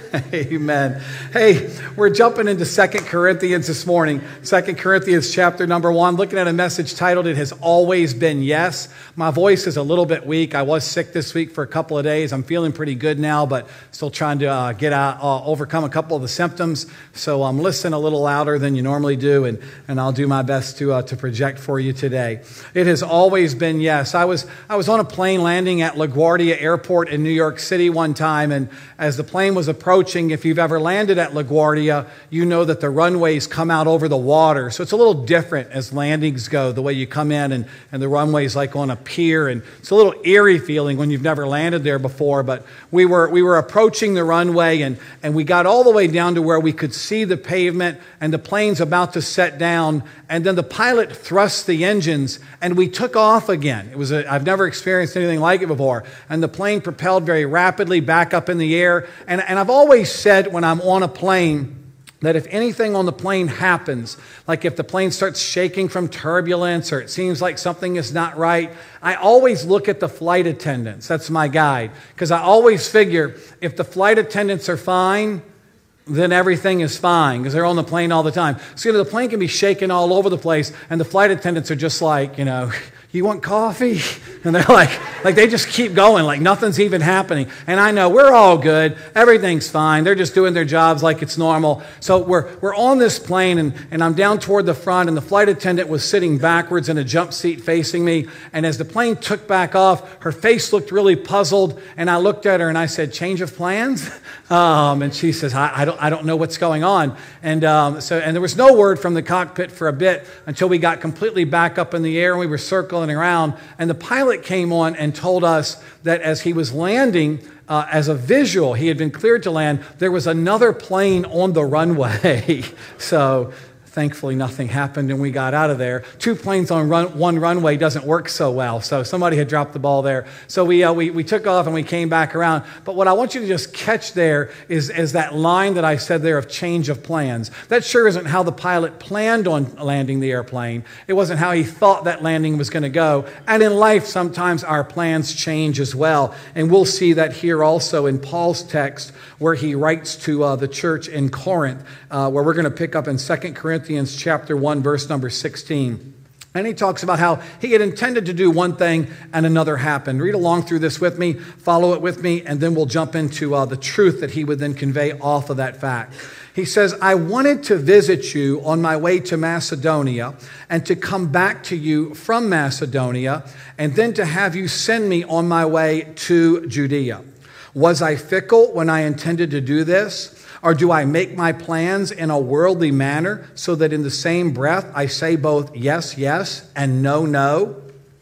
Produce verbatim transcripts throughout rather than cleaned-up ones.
Amen. Hey, we're jumping into Second Corinthians this morning. Second Corinthians chapter number one, looking at a message titled, It Has Always Been Yes. My voice is a little bit weak. I was sick this week for a couple of days. I'm feeling pretty good now, but still trying to uh, get out, uh, overcome a couple of the symptoms. So I'm um, listening a little louder than you normally do, and, and I'll do my best to uh, to project for you today. It has always been yes. I was I was on a plane landing at LaGuardia Airport in New York City one time, and as the plane was approaching, if you've ever landed at LaGuardia, you know that the runways come out over the water. So it's a little different as landings go, the way you come in and, and the runway's like on a pier. And it's a little eerie feeling when you've never landed there before. But we were we were approaching the runway, and, and we got all the way down to where we could see the pavement, and the plane's about to set down. And then the pilot thrust the engines, and we took off again. It was a, I've never experienced anything like it before. And the plane propelled very rapidly back up in the air. And, and I've always said when I'm on a plane that if anything on the plane happens, like if the plane starts shaking from turbulence or it seems like something is not right, I always look at the flight attendants. That's my guide. Because I always figure if the flight attendants are fine, then everything is fine because they're on the plane all the time. So you know, the plane can be shaking all over the place, and the flight attendants are just like, you know, you want coffee? And they're like, like they just keep going, like nothing's even happening. And I know we're all good. Everything's fine. They're just doing their jobs like it's normal. So we're we're on this plane, and, and I'm down toward the front, and the flight attendant was sitting backwards in a jump seat facing me. And as the plane took back off, her face looked really puzzled. And I looked at her and I said, change of plans? Um, and she says, I, I don't I don't know what's going on. And um, so and there was no word from the cockpit for a bit until we got completely back up in the air and we were circling around, and the pilot came on and told us that as he was landing, uh, as a visual, he had been cleared to land, there was another plane on the runway. So thankfully nothing happened and we got out of there. Two planes on run, one runway doesn't work so well, so somebody had dropped the ball there. So we, uh, we we took off and we came back around. But what I want you to just catch there is, is that line that I said there of change of plans. That sure isn't how the pilot planned on landing the airplane. It wasn't how he thought that landing was going to go. And in life, sometimes our plans change as well. And we'll see that here also in Paul's text where he writes to uh, the church in Corinth, uh, where we're going to pick up in Second Corinthians chapter one, verse number sixteen. And he talks about how he had intended to do one thing and another happened. Read along through this with me, follow it with me, and then we'll jump into uh, the truth that he would then convey off of that fact. He says, I wanted to visit you on my way to Macedonia and to come back to you from Macedonia and then to have you send me on my way to Judea. Was I fickle when I intended to do this? Or do I make my plans in a worldly manner so that in the same breath I say both yes, yes, and no, no?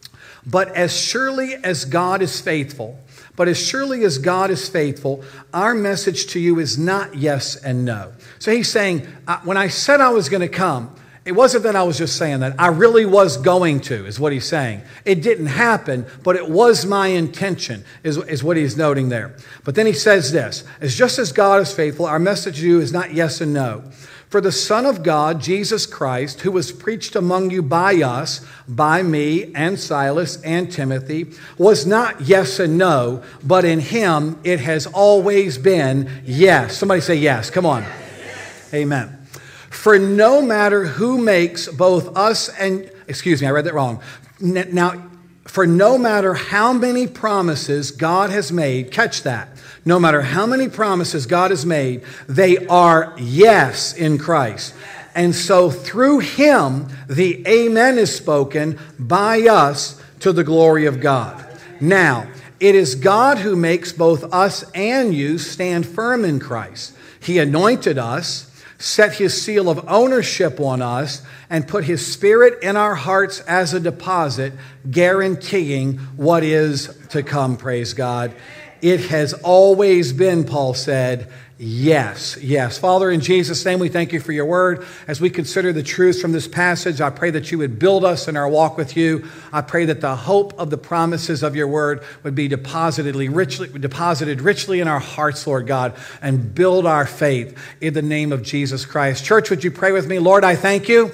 But as surely as God is faithful, but as surely as God is faithful, our message to you is not yes and no. So he's saying, when I said I was going to come, it wasn't that I was just saying that. I really was going to, is what he's saying. It didn't happen, but it was my intention, is, is what he's noting there. But then he says this, as just as God is faithful, our message to you is not yes and no. For the Son of God, Jesus Christ, who was preached among you by us, by me and Silas and Timothy, was not yes and no, but in him it has always been yes. Somebody say yes. Come on. Yes. Amen. For no matter who makes both us and, excuse me, I read that wrong. Now, for no matter how many promises God has made, catch that, no matter how many promises God has made, they are yes in Christ. And so through him, the amen is spoken by us to the glory of God. Now, it is God who makes both us and you stand firm in Christ. He anointed us, set his seal of ownership on us, and put his spirit in our hearts as a deposit, guaranteeing what is to come, praise God. It has always been, Paul said, yes, yes. Father, in Jesus' name, we thank you for your word. As we consider the truths from this passage, I pray that you would build us in our walk with you. I pray that the hope of the promises of your word would be deposited richly, deposited richly in our hearts, Lord God, and build our faith in the name of Jesus Christ. Church, would you pray with me? Lord, I thank you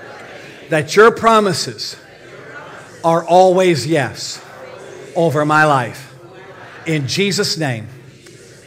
that your promises are always yes over my life. In Jesus' name,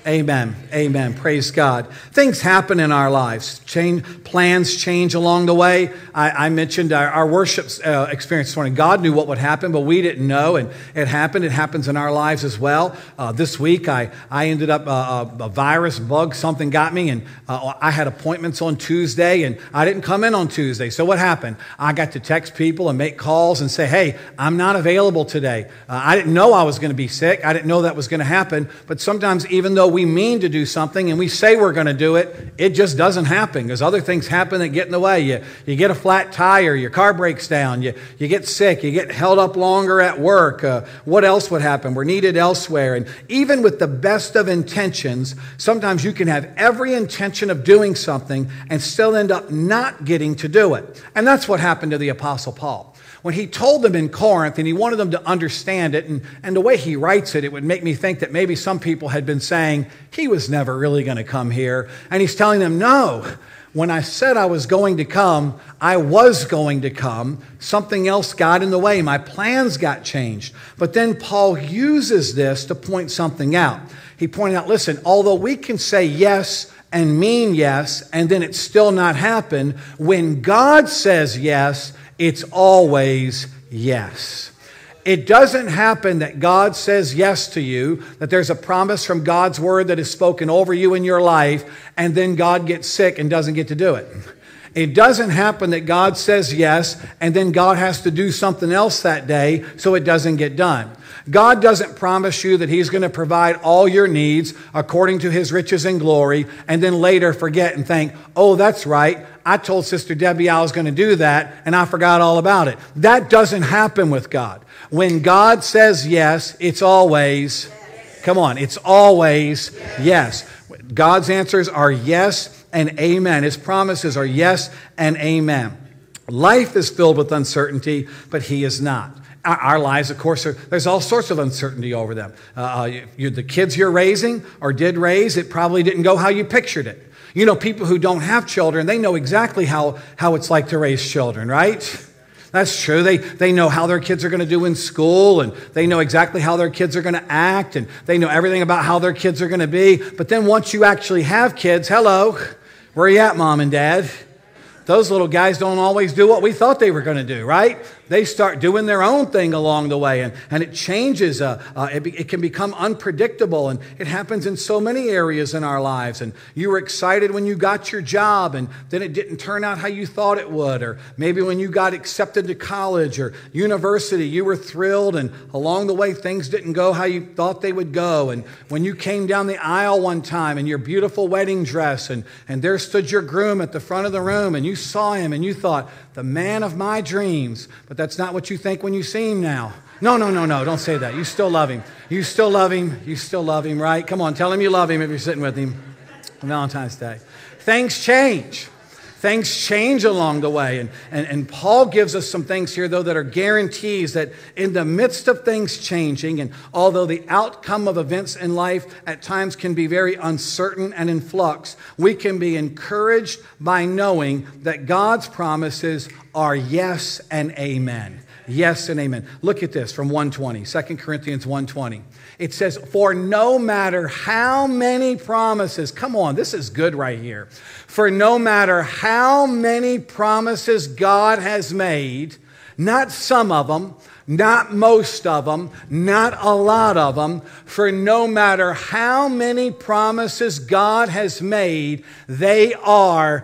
Amen. Amen. Praise God. Things happen in our lives. Change, plans change along the way. I, I mentioned our, our worship uh, experience this morning. God knew what would happen, but we didn't know, and it happened. It happens in our lives as well. Uh, this week, I, I ended up, uh, a, a virus, bug, something got me, and uh, I had appointments on Tuesday, and I didn't come in on Tuesday. So what happened? I got to text people and make calls and say, hey, I'm not available today. Uh, I didn't know I was going to be sick. I didn't know that was going to happen, but sometimes even though we mean to do something and we say we're going to do it, it just doesn't happen because other things happen that get in the way. You, you get a flat tire, your car breaks down, you, you get sick, you get held up longer at work. Uh, what else would happen? We're needed elsewhere. And even with the best of intentions, sometimes you can have every intention of doing something and still end up not getting to do it. And that's what happened to the Apostle Paul. When he told them in Corinth and he wanted them to understand it, and, and the way he writes it, it would make me think that maybe some people had been saying, he was never really going to come here. And he's telling them, no, when I said I was going to come, I was going to come. Something else got in the way. My plans got changed. But then Paul uses this to point something out. He pointed out, listen, although we can say yes and mean yes, and then it still not happen, when God says yes, it's always yes. It doesn't happen that God says yes to you, that there's a promise from God's word that is spoken over you in your life, and then God gets sick and doesn't get to do it. It doesn't happen that God says yes, and then God has to do something else that day, so it doesn't get done. God doesn't promise you that he's going to provide all your needs according to his riches and glory, and then later forget and think, oh, that's right, I told Sister Debbie I was going to do that, and I forgot all about it. That doesn't happen with God. When God says yes, it's always, yes. Come on, it's always yes. yes. God's answers are yes and amen. His promises are yes and amen. Life is filled with uncertainty, but he is not. Our lives, of course, are, there's all sorts of uncertainty over them. Uh, you, the kids you're raising or did raise, it probably didn't go how you pictured it. You know, people who don't have children, they know exactly how, how it's like to raise children, right? That's true. They, they know how their kids are going to do in school, and they know exactly how their kids are going to act, and they know everything about how their kids are going to be. But then once you actually have kids, hello, where are you at, Mom and Dad? Those little guys don't always do what we thought they were going to do, right? They start doing their own thing along the way, and, and it changes. Uh, uh, it, be, it can become unpredictable, and it happens in so many areas in our lives. And you were excited when you got your job, and then it didn't turn out how you thought it would. Or maybe when you got accepted to college or university, you were thrilled, and along the way, things didn't go how you thought they would go. And when you came down the aisle one time in your beautiful wedding dress, and, and there stood your groom at the front of the room, and you saw him, and you thought, the man of my dreams. But that's not what you think when you see him now. No, no, no, no, don't say that. You still love him. You still love him. You still love him, right? Come on, tell him you love him if you're sitting with him on Valentine's Day. Things change. Things change along the way. And, and, and Paul gives us some things here, though, that are guarantees that in the midst of things changing, and although the outcome of events in life at times can be very uncertain and in flux, we can be encouraged by knowing that God's promises are yes and amen. Yes and amen. Look at this from one twenty, Second Corinthians one twenty. It says, for no matter how many promises, come on, this is good right here. For no matter how many promises God has made, not some of them, not most of them, not a lot of them, for no matter how many promises God has made, they are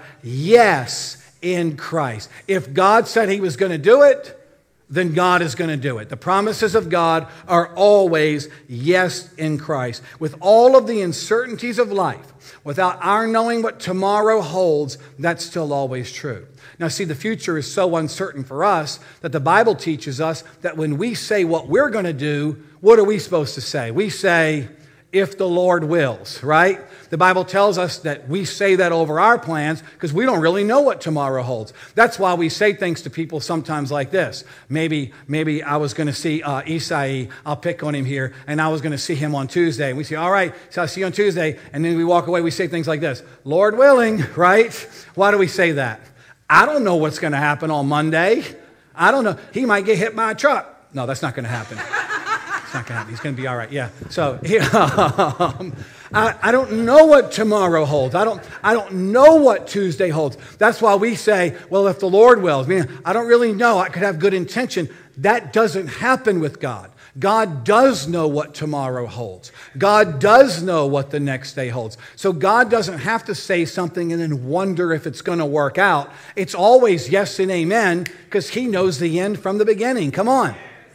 yes in Christ. If God said he was going to do it, then God is going to do it. The promises of God are always yes in Christ. With all of the uncertainties of life, without our knowing what tomorrow holds, that's still always true. Now, see, the future is so uncertain for us that the Bible teaches us that when we say what we're going to do, what are we supposed to say? We say, if the Lord wills, right? The Bible tells us that we say that over our plans because we don't really know what tomorrow holds. That's why we say things to people sometimes like this. Maybe maybe I was going to see uh, Isai, I'll pick on him here, and I was going to see him on Tuesday. And we say, all right, so I'll see you on Tuesday. And then we walk away, we say things like this, Lord willing, right? Why do we say that? I don't know what's going to happen on Monday. I don't know. He might get hit by a truck. No, that's not going to happen. It's not going to happen. He's going to be all right. Yeah. So um, I, I don't know what tomorrow holds. I don't, I don't know what Tuesday holds. That's why we say, well, if the Lord wills. Man, I don't really know. I could have good intention. That doesn't happen with God. God does know what tomorrow holds. God does know what the next day holds. So God doesn't have to say something and then wonder if it's going to work out. It's always yes and amen because he knows the end from the beginning. Come on.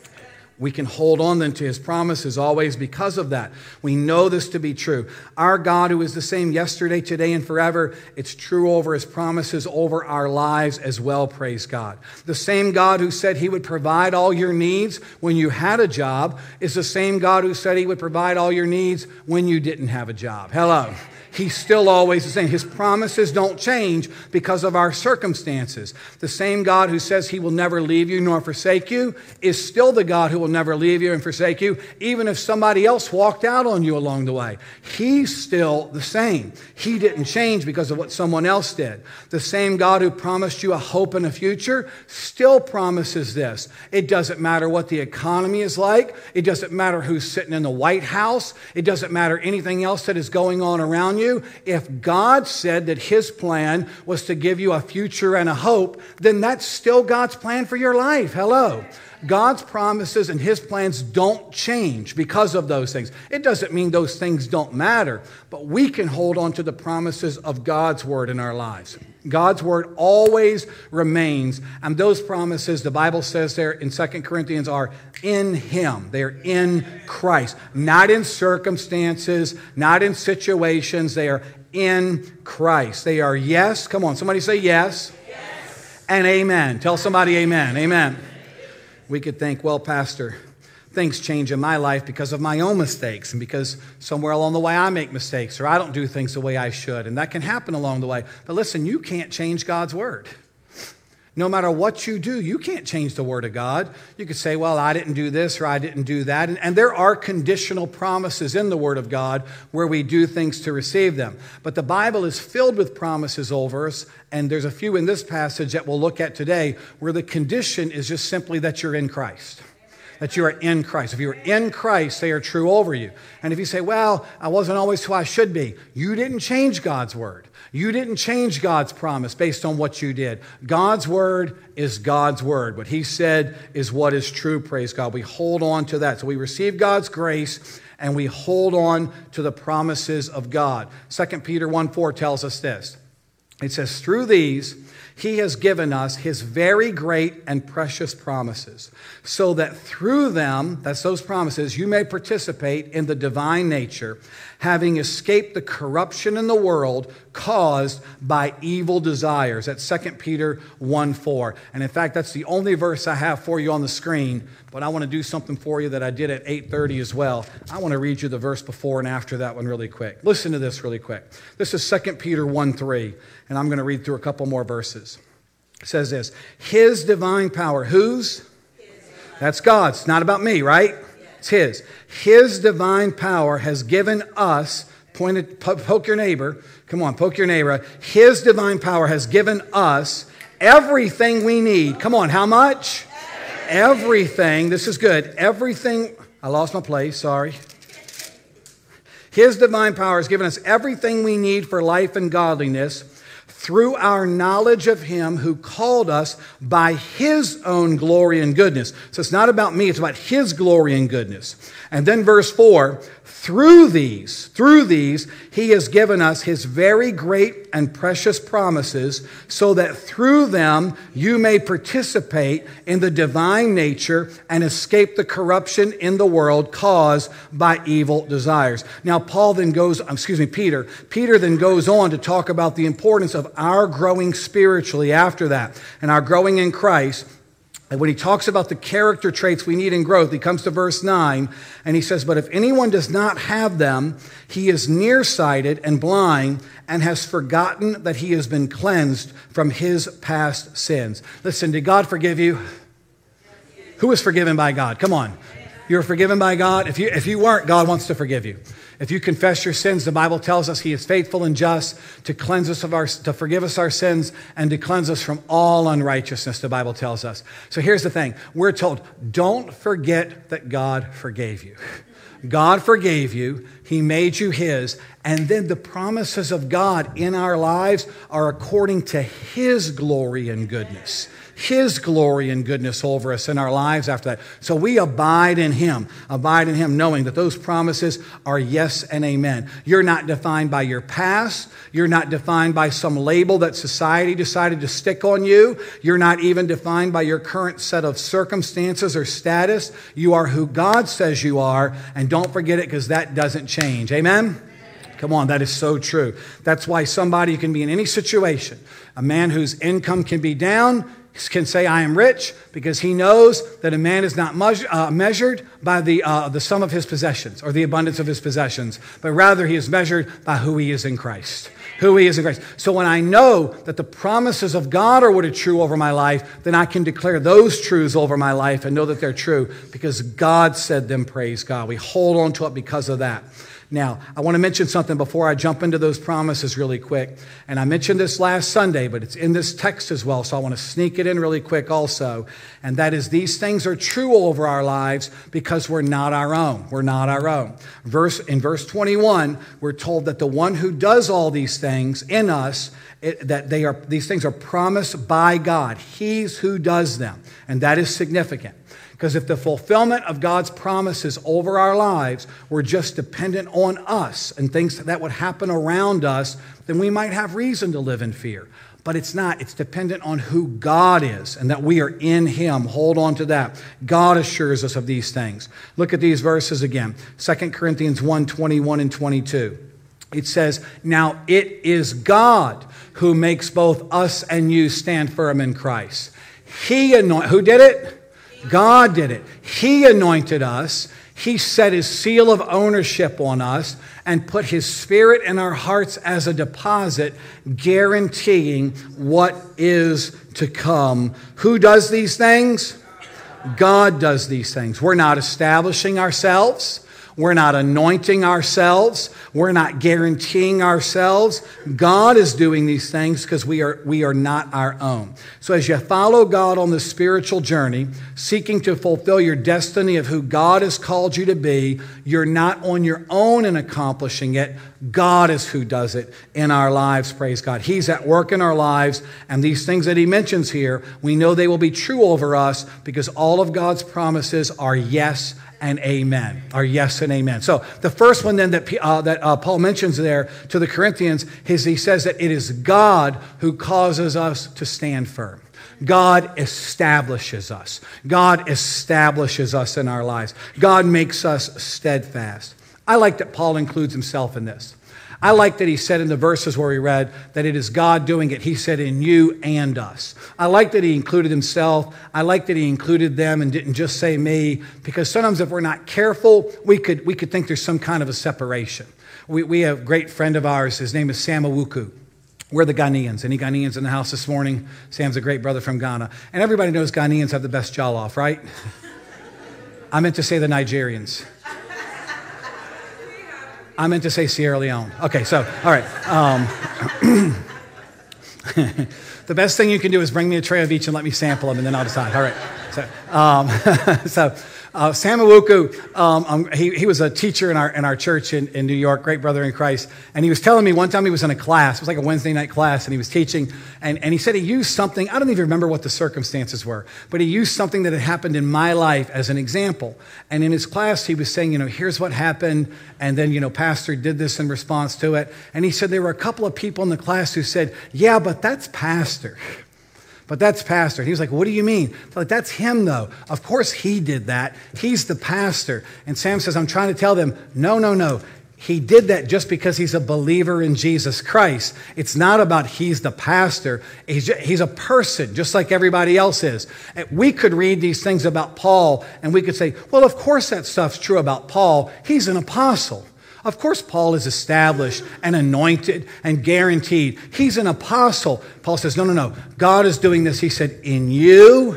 We can hold on then to his promises always because of that. We know this to be true. Our God, who is the same yesterday, today, and forever, it's true over his promises over our lives as well, praise God. The same God who said he would provide all your needs when you had a job is the same God who said he would provide all your needs when you didn't have a job. Hello. He's still always the same. His promises don't change because of our circumstances. The same God who says he will never leave you nor forsake you is still the God who will never leave you and forsake you, even if somebody else walked out on you along the way. He's still the same. He didn't change because of what someone else did. The same God who promised you a hope and a future still promises this. It doesn't matter what the economy is like. It doesn't matter who's sitting in the White House. It doesn't matter anything else that is going on around you. You. If God said that his plan was to give you a future and a hope, then that's still God's plan for your life. Hello. God's promises and his plans don't change because of those things. It doesn't mean those things don't matter, but we can hold on to the promises of God's word in our lives. God's word always remains, and those promises, the Bible says there in Second Corinthians, are in him. They're in Christ, not in circumstances, not in situations. They are in Christ. They are yes. Come on, somebody say yes. Yes. And amen. Tell somebody amen. Amen. We could think, well, Pastor, things change in my life because of my own mistakes and because somewhere along the way I make mistakes or I don't do things the way I should. And that can happen along the way. But listen, you can't change God's word. No matter what you do, you can't change the word of God. You could say, well, I didn't do this or I didn't do that. And, and there are conditional promises in the word of God where we do things to receive them. But the Bible is filled with promises over us. And there's a few in this passage that we'll look at today where the condition is just simply that you're in Christ. That you are in Christ. If you are in Christ, they are true over you. And if you say, well, I wasn't always who I should be, you didn't change God's word. You didn't change God's promise based on what you did. God's word is God's word. What he said is what is true, praise God. We hold on to that. So we receive God's grace and we hold on to the promises of God. Second Peter one four tells us this. It says, through these, he has given us his very great and precious promises, so that through them, that's those promises, you may participate in the divine nature, having escaped the corruption in the world caused by evil desires. That's Second Peter one four. And in fact, that's the only verse I have for you on the screen, but I want to do something for you that I did at eight thirty as well. I want to read you the verse before and after that one really quick. Listen to this really quick. This is Second Peter one three, and I'm going to read through a couple more verses. It says this, his divine power, whose? That's God's. It's not about me, right? It's his. His divine power has given us, pointed, poke your neighbor, come on, poke your neighbor. His divine power has given us everything we need. Come on, how much? Everything. This is good. Everything. I lost my place, sorry. His divine power has given us everything we need for life and godliness through our knowledge of him who called us by his own glory and goodness. So it's not about me, it's about his glory and goodness. And then verse four, through these, through these, he has given us his very great and precious promises, so that through them you may participate in the divine nature and escape the corruption in the world caused by evil desires. Now, Paul then goes, excuse me, Peter, Peter then goes on to talk about the importance of our growing spiritually after that, and our growing in Christ. And when he talks about the character traits we need in growth, he comes to verse nine, and he says, but if anyone does not have them, he is nearsighted and blind and has forgotten that he has been cleansed from his past sins. Listen, did God forgive you? Who was forgiven by God? Come on. You're forgiven by God. If you, if you weren't, God wants to forgive you. If you confess your sins, the Bible tells us he is faithful and just to cleanse us of our, to forgive us our sins and to cleanse us from all unrighteousness, the Bible tells us. So here's the thing. We're told, don't forget that God forgave you. God forgave you. He made you his. And then the promises of God in our lives are according to his glory and goodness. His glory and goodness over us in our lives after that. So we abide in him. Abide in him knowing that those promises are yes and amen. You're not defined by your past. You're not defined by some label that society decided to stick on you. You're not even defined by your current set of circumstances or status. You are who God says you are. And don't forget it, because that doesn't change. Amen? Come on, that is so true. That's why somebody can be in any situation. A man whose income can be down can say, I am rich, because he knows that a man is not measure, uh, measured by the, uh, the sum of his possessions or the abundance of his possessions, but rather he is measured by who he is in Christ. Who he is in Christ. So when I know that the promises of God are what are true over my life, then I can declare those truths over my life and know that they're true because God said them, praise God. We hold on to it because of that. Now, I want to mention something before I jump into those promises really quick. And I mentioned this last Sunday, but it's in this text as well, so I want to sneak it in really quick also. And that is, these things are true over our lives because we're not our own. We're not our own. Verse, in verse twenty-one, we're told that the one who does all these things in us, it, that they are these things are promised by God. He's who does them. And that is significant. Because if the fulfillment of God's promises over our lives were just dependent on us and things that would happen around us, then we might have reason to live in fear. But it's not. It's dependent on who God is and that we are in him. Hold on to that. God assures us of these things. Look at these verses again. Second Corinthians one, twenty-one and twenty-two. It says, now it is God who makes both us and you stand firm in Christ. He anointed. Who did it? God did it. He anointed us. He set his seal of ownership on us and put his spirit in our hearts as a deposit, guaranteeing what is to come. Who does these things? God does these things. We're not establishing ourselves. We're not anointing ourselves. We're not guaranteeing ourselves. God is doing these things because we are, we are not our own. So as you follow God on the spiritual journey, seeking to fulfill your destiny of who God has called you to be, you're not on your own in accomplishing it. God is who does it in our lives, praise God. He's at work in our lives, and these things that he mentions here, we know they will be true over us because all of God's promises are yes and amen, are yes and amen. So the first one then that, uh, that uh, Paul mentions there to the Corinthians is he says that it is God who causes us to stand firm. God establishes us. God establishes us in our lives. God makes us steadfast. I like that Paul includes himself in this. I like that he said in the verses where we read that it is God doing it. He said in you and us. I like that he included himself. I like that he included them and didn't just say me, because sometimes if we're not careful, we could we could think there's some kind of a separation. We, we have a great friend of ours. His name is Sam Awuku. We're the Ghanaians. Any Ghanaians in the house this morning? Sam's a great brother from Ghana. And everybody knows Ghanaians have the best jollof, right? I meant to say the Nigerians. I meant to say Sierra Leone. Okay, so, all right. Um, the best thing you can do is bring me a tray of each and let me sample them, and then I'll decide. All right. So, um, so uh, Sam Awuku, um, um, he, he was a teacher in our in our church in, in New York, great brother in Christ. And he was telling me one time he was in a class. It was like a Wednesday night class, and he was teaching. And, and he said he used something. I don't even remember what the circumstances were, but he used something that had happened in my life as an example. And in his class, he was saying, you know, here's what happened. And then, you know, Pastor did this in response to it. And he said there were a couple of people in the class who said, yeah, but that's Pastor. But that's Pastor. And he was like, what do you mean? Like, that's him, though. Of course he did that. He's the pastor. And Sam says, I'm trying to tell them, no, no, no. He did that just because he's a believer in Jesus Christ. It's not about he's the pastor. He's, just, he's a person, just like everybody else is. And we could read these things about Paul, and we could say, well, of course that stuff's true about Paul. He's an apostle. Of course, Paul is established and anointed and guaranteed. He's an apostle. Paul says, no, no, no. God is doing this. He said, in you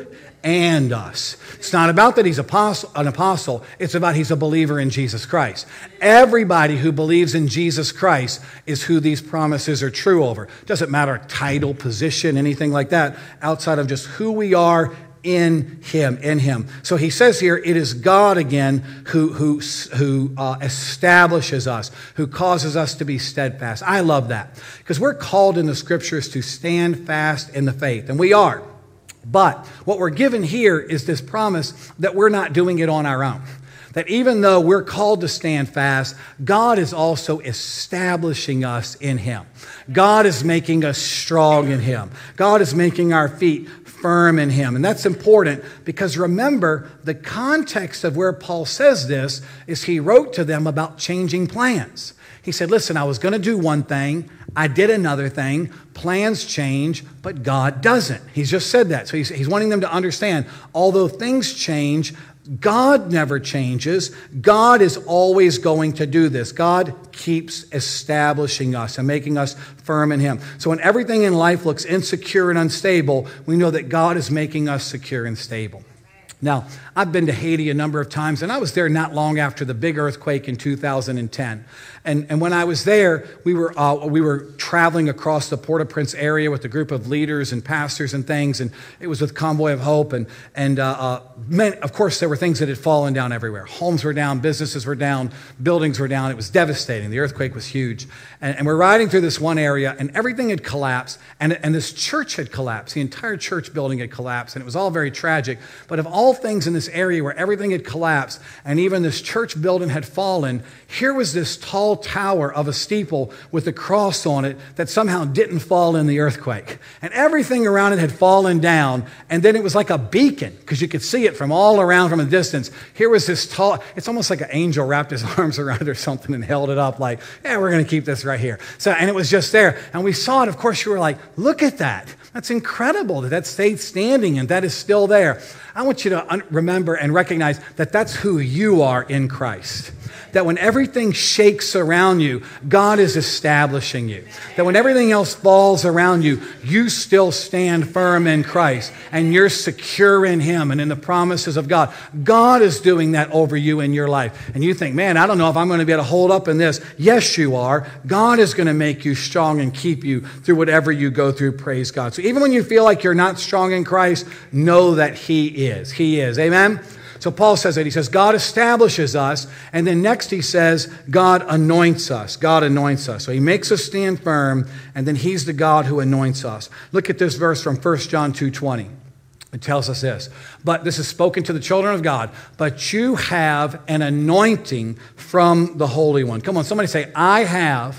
and us. It's not about that he's apostle, an apostle. It's about he's a believer in Jesus Christ. Everybody who believes in Jesus Christ is who these promises are true over. Doesn't matter title, position, anything like that, outside of just who we are in him, in him. So he says here, it is God again who, who, who uh, establishes us, who causes us to be steadfast. I love that because we're called in the scriptures to stand fast in the faith, and we are. But what we're given here is this promise that we're not doing it on our own. That even though we're called to stand fast, God is also establishing us in him. God is making us strong in him. God is making our feet firm in him. And that's important because remember, the context of where Paul says this is he wrote to them about changing plans. He said, listen, I was going to do one thing. I did another thing. Plans change, but God doesn't. He's just said that. So he's, he's wanting them to understand, although things change, God never changes. God is always going to do this. God keeps establishing us and making us firm in him. So when everything in life looks insecure and unstable, we know that God is making us secure and stable. Now, I've been to Haiti a number of times, and I was there not long after the big earthquake in two thousand ten. And, and when I was there, we were uh, we were traveling across the Port-au-Prince area with a group of leaders and pastors and things, and it was with Convoy of Hope. And, and uh, uh, many, of course, there were things that had fallen down everywhere. Homes were down, businesses were down, buildings were down. It was devastating. The earthquake was huge. And, and we're riding through this one area, and everything had collapsed, and, and this church had collapsed. The entire church building had collapsed, and it was all very tragic. But of all things in this area where everything had collapsed, and even this church building had fallen, here was this tall tower of a steeple with a cross on it that somehow didn't fall in the earthquake. And everything around it had fallen down, and then it was like a beacon, because you could see it from all around from a distance. Here was this tall, it's almost like an angel wrapped his arms around it or something and held it up like, yeah, we're going to keep this right here. So, and it was just there. And we saw it, of course, you were like, look at that. That's incredible that that stayed standing and that is still there. I want you to un- remember and recognize that that's who you are in Christ. That when everything shakes around you, God is establishing you. That when everything else falls around you, you still stand firm in Christ and you're secure in him and in the promises of God. God is doing that over you in your life. And you think, man, I don't know if I'm going to be able to hold up in this. Yes, you are. God is going to make you strong and keep you through whatever you go through. Praise God. So even when you feel like you're not strong in Christ, know that he is. He is. Amen? So Paul says that. He says, God establishes us. And then next he says, God anoints us. God anoints us. So he makes us stand firm. And then he's the God who anoints us. Look at this verse from First John two twenty. It tells us this. But this is spoken to the children of God. But you have an anointing from the Holy One. Come on, somebody say, I have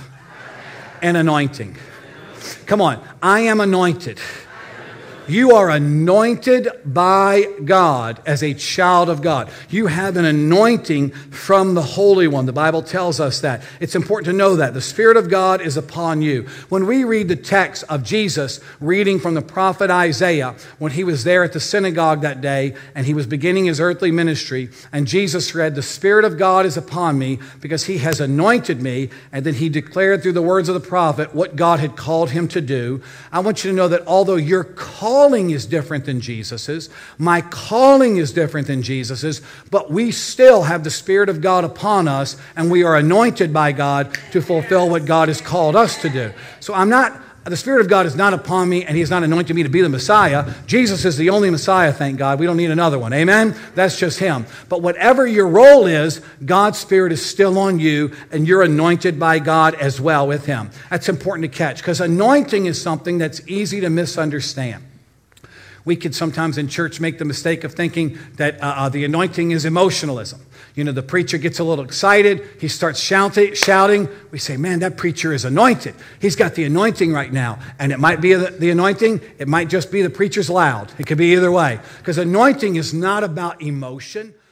an anointing. Come on, I am anointed. You are anointed by God as a child of God. You have an anointing from the Holy One. The Bible tells us that. It's important to know that. The Spirit of God is upon you. When we read the text of Jesus reading from the prophet Isaiah, when he was there at the synagogue that day and he was beginning his earthly ministry, and Jesus read, the Spirit of God is upon me because he has anointed me, and then he declared through the words of the prophet what God had called him to do. I want you to know that although you're called calling is different than Jesus's. My calling is different than Jesus's, but we still have the Spirit of God upon us, and we are anointed by God to fulfill what God has called us to do. So I'm not, the Spirit of God is not upon me, and He has not anointed me to be the Messiah. Jesus is the only Messiah, thank God. We don't need another one. Amen? That's just Him. But whatever your role is, God's Spirit is still on you, and you're anointed by God as well with Him. That's important to catch, because anointing is something that's easy to misunderstand. We could sometimes in church make the mistake of thinking that uh, uh, the anointing is emotionalism. You know, the preacher gets a little excited. He starts shouting, shouting. We say, man, that preacher is anointed. He's got the anointing right now. And it might be the, the anointing. It might just be the preacher's loud. It could be either way. Because anointing is not about emotion.